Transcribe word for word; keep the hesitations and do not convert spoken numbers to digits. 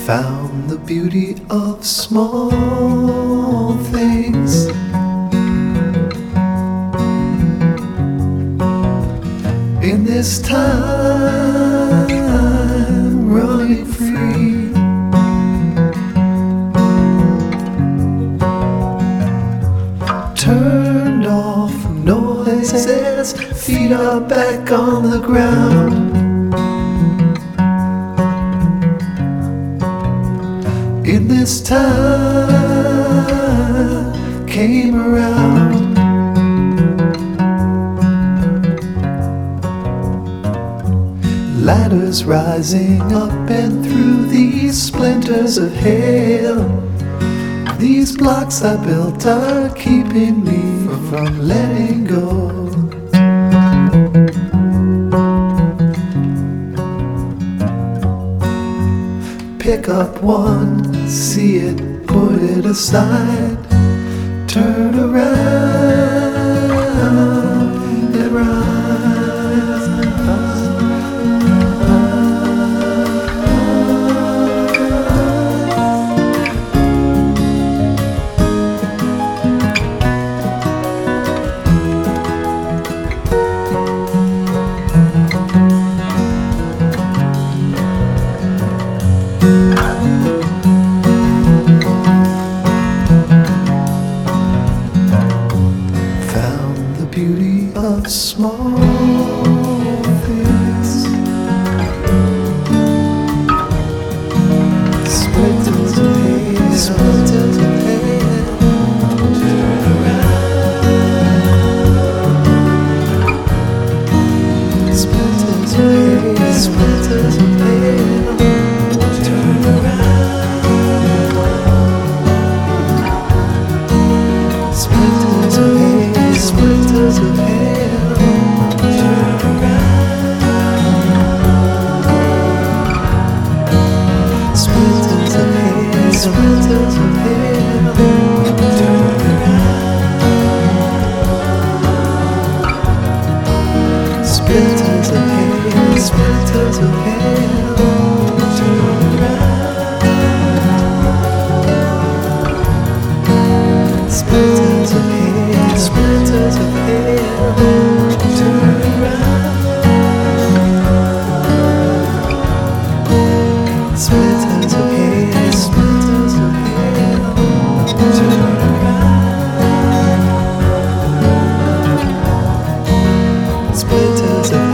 Found the beauty of small things. In this time, running free. Turned off noises, feet are back on the ground. In this time, came around. Ladders rising up and through these splinters of hail. These blocks I built are keeping me from letting go. Pick up one, see it, put it aside. Turn around and rise. Beauty of small things. Splinters of hail, splinters of hail. Turn around. Splinters of hail, splinters of hail. Turn around. Splinters of hail, splinters of hail. Turn around. Splinters of hail, splinters of hail. Turn around. Splinters of hail, splinters of hail. Turn around. Splinters of hail, splinters of hail. Turn around. Splinters of hail, splinters of hail. Turn around. Splinters of hail.